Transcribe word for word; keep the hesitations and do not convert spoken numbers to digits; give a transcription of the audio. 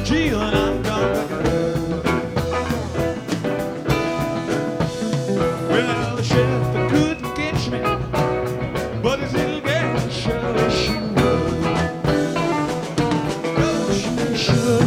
Gee, when I'm gone. Well, the sheriff couldn't catch me, but his little girl sure she would. Oh, she sure